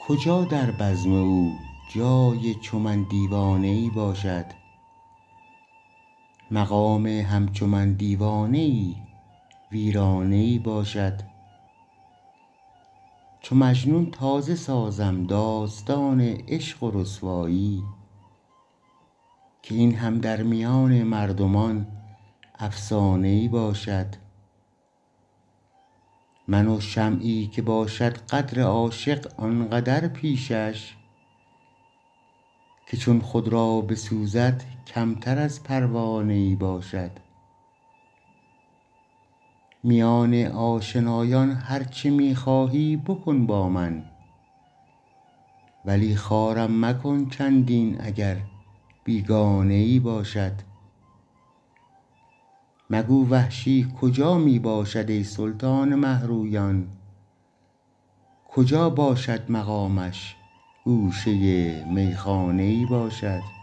کجا در بزم او جای چو من دیوانه ای باشد؟ مقام همچو من دیوانه ای ویرانه ای باشد. چو مجنون تازه سازم داستان عشق و رسوایی، که این هم در میان مردمان افسانه ای باشد. من و شمعی که باشد قدر عاشق آنقدر پیشش، که چون خود را بسوزد کمتر از پروانه ای باشد. میان آشنایان هر چه می خواهی بکن با من، ولی خوارم مکن چندین اگر بیگانه ای باشد. مگو وحشی کجا می باشد ای سلطان مه رویان، کجا باشد مقامش گوشه میخانه ای باشد.